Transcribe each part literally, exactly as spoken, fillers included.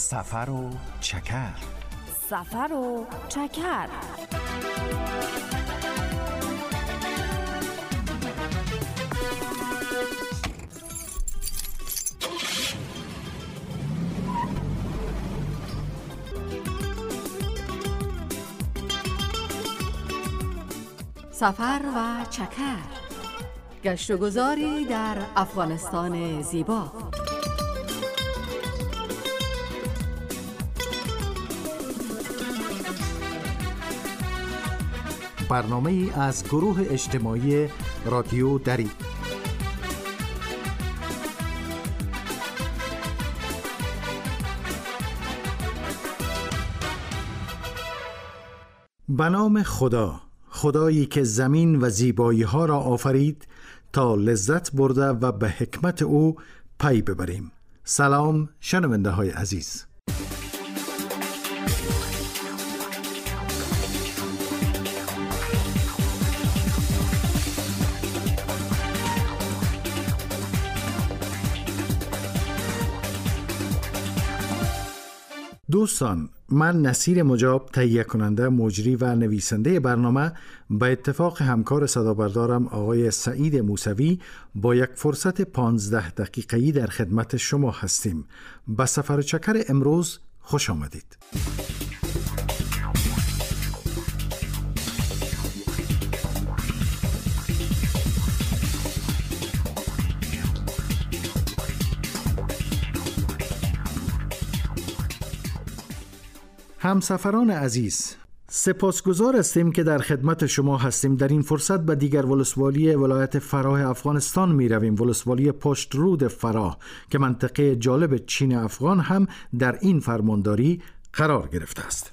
سفر و چکر. سفر و چکر. سفر و چکر، گشت و گذاری در افغانستان زیبا. برنامه ای از گروه اجتماعی رادیو دری. به نام خدا، خدایی که زمین و زیبایی ها را آفرید تا لذت برده و به حکمت او پی ببریم. سلام شنونده های عزیز. دوستان، من نصیر مجاب، تهیه کننده، مجری و نویسنده برنامه، به اتفاق همکار صدابردارم آقای سعید موسوی با یک فرصت پانزده دقیقه‌ای در خدمت شما هستیم. به سفر و چکر امروز خوش آمدید. همسفران عزیز، سپاسگزار هستیم که در خدمت شما هستیم. در این فرصت به دیگر ولسوالی ولایت فراه افغانستان می رویم، ولسوالی پشت رود فراه که منطقه جالب چین افغان هم در این فرمانداری قرار گرفته است.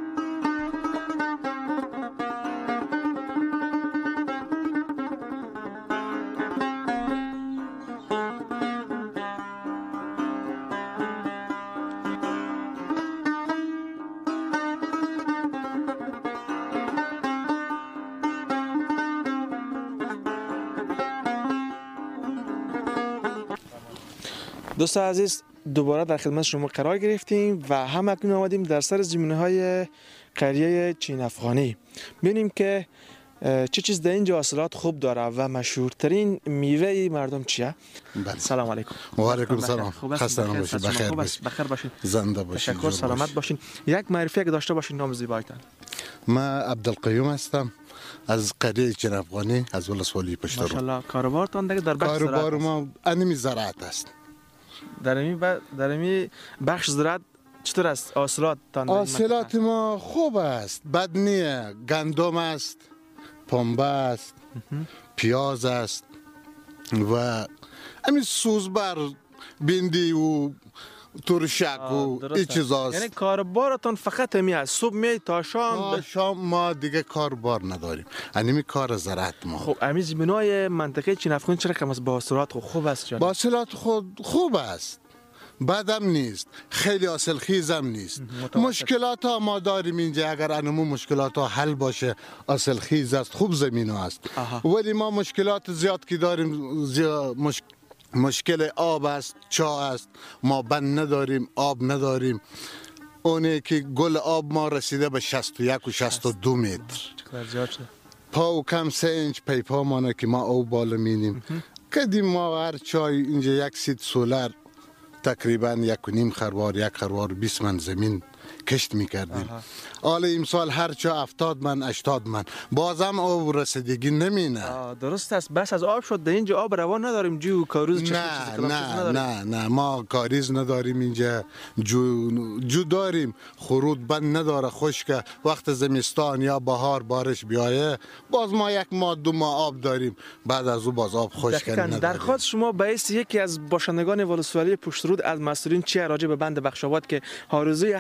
دوستان عزیز، دوباره در خدمت شما قرار گرفتیم و هم اکنون آمدیم در سر زمینه‌های قریه چین افغانی. ببینیم که چه چیز در اینجا حاصلات خوب داره و مشهورترین میوه مردم چیه؟ بله. سلام علیکم. و علیکم سلام. خسته نباشید. بخیر باشید. بخیر باشین. زنده باشین. تشکر، سلامت باشین. یک معرفی اگه داشته باشین نام زیبایتان. من عبدالقیوم هستم از قریه چین افغانی از ولسوالی پشت رود. ماشاءالله. کاروبارتان دیگه در بخش زراعت. کاروبار ما انمی زراعت است. در این ب... در این بخش زراعت چطور است حاصلات؟ حاصلات ما خوب است، بد نیه. گندم است، پنبه است، پیاز است و همین سوزبر، بندی و ترشک و این چیزاست. یعنی کاربارتون فقط همی است، صبح می تا شام؟ تا شام ما دیگه کاربار نداریم، همین کار زراعت ما. خب همین زمینای منطقه چین افغان چرا کم از با حاصلات خوب است جان؟ با حاصلات خود خوب است، بدم نیست، خیلی حاصل خیزم نیست. مشکلات ها ما داریم اینجا، اگر انمو مشکلات ها حل باشه حاصل خیز است، خوب زمین است. ولی ما مشکلات زیاد که داریم، زیاد مشکل مشکل آب است، چاه است، ما بند نداریم، آب نداریم. اونه که گل آب ما رسیده به شصت و یک و شصت و دو متر. پا و کم سه انچ پیپا مانه که ما او بالا مینیم. کدیم ما هر چای اینجا یک سیت سولر تقریبا یک و نیم خروار، یک خروار بیست من زمین کشت میکردیم. حالا امسال هر چا هفتاد من، هشتاد من، بازم آب رسیدگی نمینه. درست است. بس از آب شد در اینجا آب روان نداریم، جو کاریز چشم نه نه نه نه ما کاریز نداریم اینجا، جو جو داریم، خرود بند نداره، خشک. وقت زمستان یا بهار بارش بیایه باز ما یک ماه دو ماه آب داریم، بعد از او باز آب خشک نداریم. درخواست شما به حیث یکی از باشندگان ولسوالی پشت رود از مسئولین چیه راجع به بند بخشاباد که آرزوی هر یک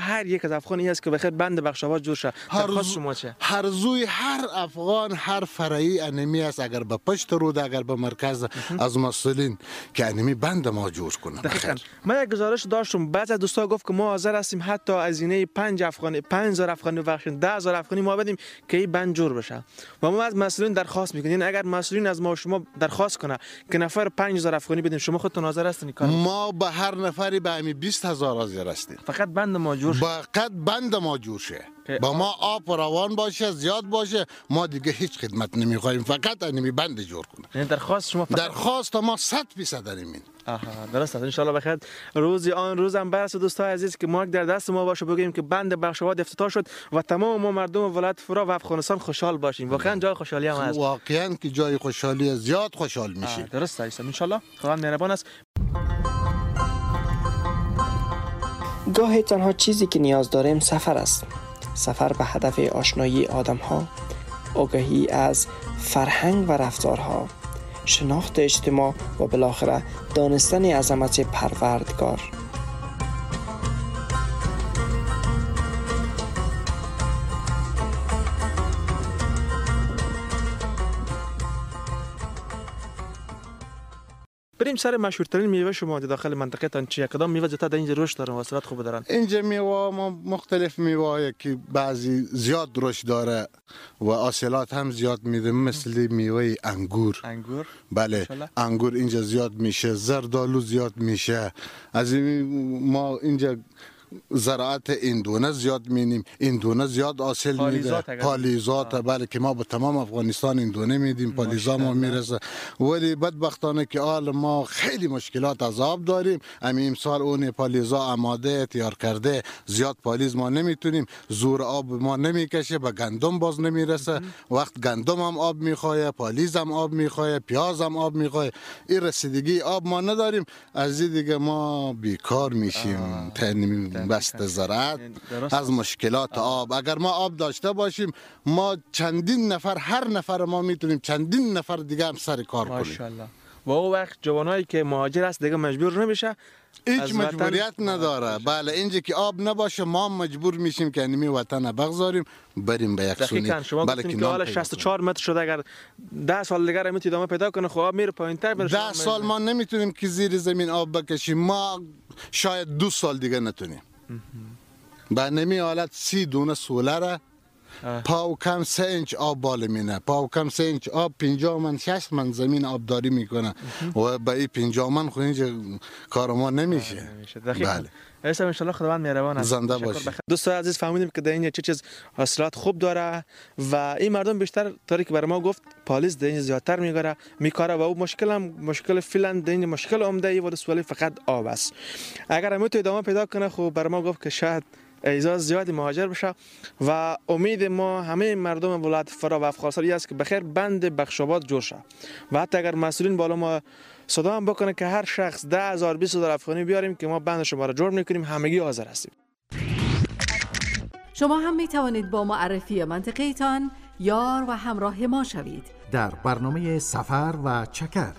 یک از افغانی است که بخیر بند بخشاوات جور شه. درخواست شما چه؟ هر زوی هر افغان هر فرعی انمی است، اگر به پشت رود اگر به مرکز از مسئولین که انمی بند ما جور کنه. دقیقاً. من یک گزارش داشتم، بعضی از دوستا گفت که ما حاضر هستیم حتی هزینه پنج افغانی پنج هزار افغانی بخشین ده هزار افغانی ما بدیم که این بند جور بشه. و ما از مسئولین درخواست میکنیم، یعنی اگر مسئولین از ما شما درخواست کنه که نفر پنج هزار افغانی بدیم، شما خودتون حاضر هستین کار؟ ما به هر نفری به همین بیست هزار حاضر هستیم. فقط بند ما جور شه. فقط بند ما جور شه. با ما آب روان باشه، زیاد باشه، ما دیگه هیچ خدمت نمیخوایم، فقط انمی بند جور کنه. یعنی درخواست شما فقط درخواست ما صد درصد انمی. آها درست است. ان شاء الله بخیر روزی آن روزم برسه دوستای عزیز که ما در دست ما باشه بگیم که بند بخشاوات افتتاح شد و تمام ما مردم ولایت فرا و افغانستان خوشحال باشیم. واقعا جای خوشحالی هم هست. واقعا که جای خوشحالی، زیاد خوشحال میشیم. درست است. ان شاء الله خدا مهربان است. گاهی تنها چیزی که نیاز داریم سفر است. سفر به هدف آشنایی آدم‌ها، آگاهی از فرهنگ و رفتارها، شناخت اجتماع و بالاخره دانستن عظمت پروردگار. بریم سر مشهورترین میوه شما داخل منطقه تان چیه؟ کدام میوه زیاد در اینجا رشد داره و حاصلات خوب دارن؟ اینجا میوه ما مختلف میوه که بعضی زیاد رشد داره و حاصلات هم زیاد میده، مثل میوه انگور. انگور؟ بله انگور اینجا زیاد میشه، زردالو زیاد میشه. از این ما اینجا زراعت ایندونه زیاد مینیم، ایندونه زیاد حاصل میده، پالیزات. بله که ما به تمام افغانستان ایندونه میدیم، پالیزا ما میرسه. ولی بدبختانه که حال ما خیلی مشکلات از آب داریم. همین امسال اون پالیزا آماده تیار کرده، زیاد پالیز ما نمیتونیم، زور آب ما نمیکشه، به گندم باز نمیرسه. وقت گندم هم آب میخواه، پالیز هم آب میخواه، پیاز هم آب میخواه. این رسیدگی آب ما نداریم، از این دیگه ما بیکار میشیم. تنیم بست زراعت از مشکلات آب. اگر ما آب داشته باشیم، ما چندین نفر، هر نفر ما میتونیم چندین نفر دیگه هم سر کار کنیم. ماشاءالله. و اون وقت جوانایی که مهاجر است دیگه مجبور نمیشه، هیچ مجبوریت نداره. بله اینجا که آب نباشه ما مجبور میشیم که انمی وطن بگذاریم بریم به یک سونی. دقیقاً شما گفتین که حالا شصت و چهار متر شده، اگر ده سال دیگه هم ادامه پیدا کنه خب آب میره پایین‌تر. ده سال ما نمیتونیم که زیر زمین آب بکشیم، ما شاید دو سال دیگه نتونیم. به نمی حالت سی دونه سولره، پاو کم سه انچ آب بالا مینه، پاو کم سه انچ آب پنجاه من شش من زمین آبداری میکنه و به این پنجاه من خود اینجا کار ما نمیشه. بله ایسا ان شاء الله خداوند مهربان است. زنده باشید. دوستان عزیز فهمیدیم که در این چه چیز حاصلات خوب داره و این مردم بیشتر طوری که برای ما گفت پالیز در این زیادتر میگره میکاره و او مشکل هم مشکل فعلا در این مشکل عمده ای و سوالی فقط آب است. اگر هم تو ادامه پیدا کنه خب برای ما گفت که شاید اعزاز زیادی مهاجر بشه و امید ما همه مردم ولایت فرا و افغانستان است که بخیر بند بخشاوات جور شه و حتی اگر مسئولین بالا ما صدا هم بکنه که هر شخص ده هزار بیست هزار افغانی بیاریم که ما بند شما را جور میکنیم، همگی حاضر هستیم. شما هم می توانید با معرفی منطقه تان یار و همراه ما شوید در برنامه سفر و چکر.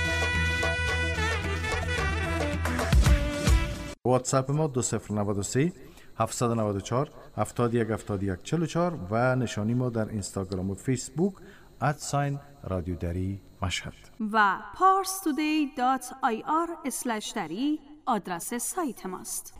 واتساپ ما دو صفر نه سه هفت نه چهار هفتاد و یک هفتاد و یک چهل و چهار و نشانی ما در اینستاگرام و فیسبوک ادساین رادیو دری مشهد و پارس تودی دات آی آر اسلش دری آدرس سایت ماست.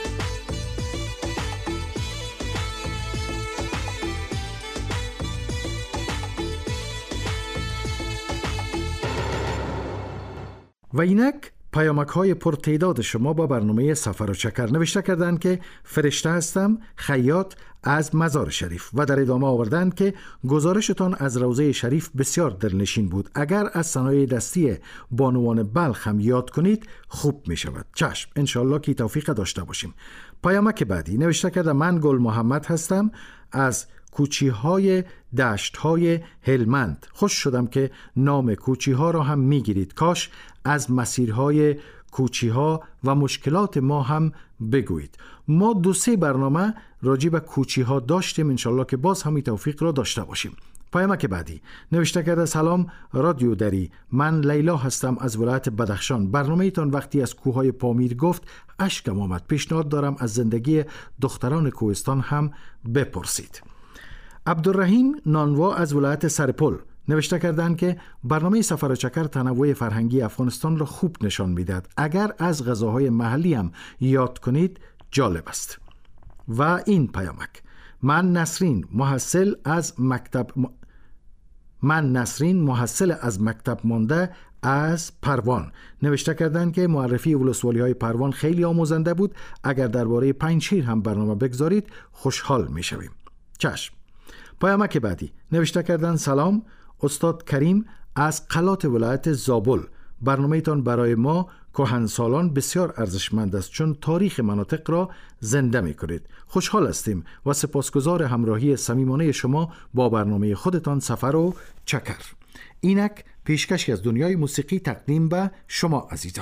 و اینک پیامک های پرتعداد شما با برنامه سفر و چکر. نوشته کردند که فرشته هستم، خیاط از مزار شریف و در ادامه آوردند که گزارشتان از روضه شریف بسیار دلنشین بود. اگر از صنایع دستی بانوان بلخ هم یاد کنید خوب می شود. چشم، انشالله که توفیق داشته باشیم. پیامک بعدی نوشته کرده من گل محمد هستم از کوچی های دشت های هلمند. خوش شدم که نام کوچی ها را هم می گیرید. کاش از مسیرهای کوچی ها و مشکلات ما هم بگویید. ما دو سه برنامه راجع به کوچی ها داشتیم، انشالله که باز همی توفیق را داشته باشیم. پیامک بعدی نوشته کرده سلام رادیو دری، من لیلا هستم از ولایت بدخشان. برنامه ایتان وقتی از کوههای پامیر گفت اشکم آمد. پیشنهاد دارم از زندگی دختران کوهستان هم بپرسید. عبدالرحیم نانوا از ولایت سرپل نوشته کردند که برنامه سفر و چکر تنوع فرهنگی افغانستان را خوب نشان میدهد. اگر از غذاهای محلی هم یاد کنید جالب است. و این پیامک من نسرین محصل از مکتب م... من نسرین محصل از مکتب مانده از پروان نوشته کردند که معرفی ولسوالی های پروان خیلی آموزنده بود. اگر درباره پنجشیر هم برنامه بگذارید خوشحال می شویم. چشم. پیامک بعدی نوشته کردند سلام استاد کریم از قلات ولایت زابل. برنامه ایتان برای ما کهنسالان بسیار ارزشمند است چون تاریخ مناطق را زنده می کنید. خوشحال هستیم و سپاسگزار همراهی صمیمانه شما با برنامه خودتان سفر و چکر. اینک پیشکشی از دنیای موسیقی تقدیم به شما عزیزان.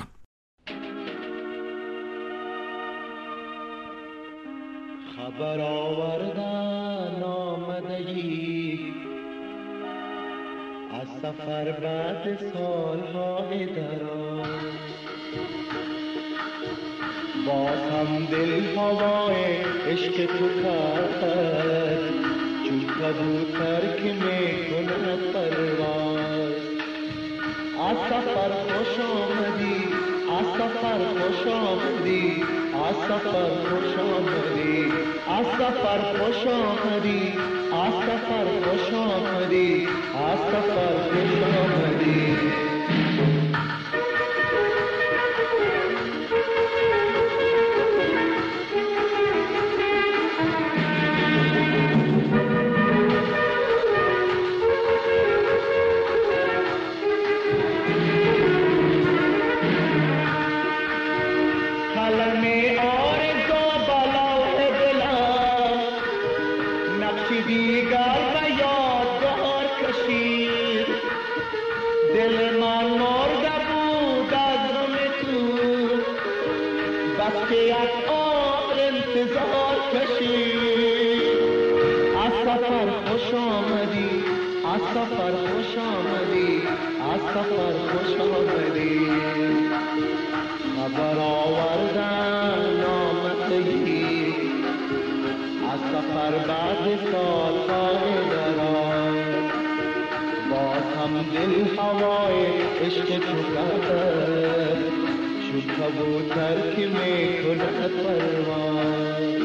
خبر آوردن آمدگی از سفر بعد سالهای دراز، باز هم دل هوای عشق تو کرد چون کبوتر که می کند پرواز. از سفر خوش آمدی، از سفر خوش آمدی، از سفر خوش آمدی، از سفر خوش آمدی، از سفر خوش آمدی، از سفر خوش آمدی. خبر آوردن آمدگی از سفر بعد سالهای دراز، باز هم دل هوای عشق تو کرد چون کبوتر که می کند پرواز.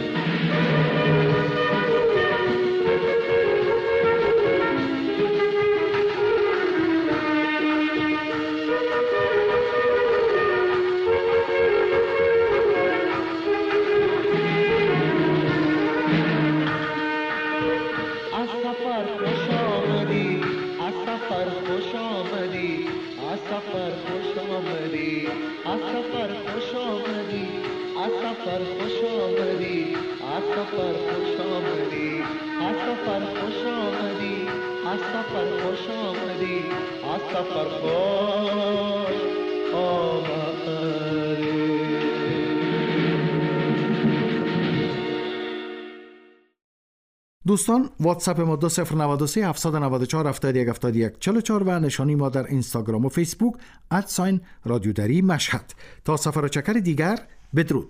دوستان واتساپ ما دو صفر نود و سه هفتصد و نود و چهار هفتاد و یک هفتاد و یک چهل و چهار و نشانی ما در اینستاگرام و فیسبوک ادساین رادیو دری مشهد. تا سفر و چکر دیگر بدرود.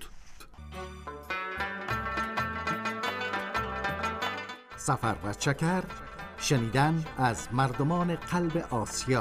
سفر و چکر، شنیدن از مردمان قلب آسیا.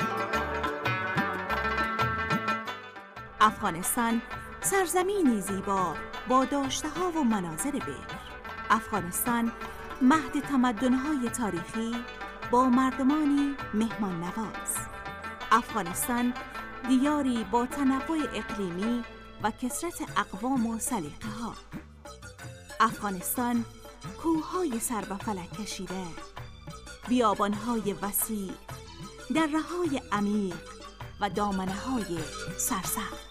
افغانستان سرزمینی زیبا با داشته‌ها و مناظر بکر. افغانستان مهد تمدن‌های تاریخی با مردمانی مهمان نواز. افغانستان دیاری با تنوع اقلیمی و کثرت اقوام و سلیقه‌ها. افغانستان کوه‌های سر به فلک کشیده، بیابان‌های وسیع، دره‌های عمیق و دامنه‌های سرسبز.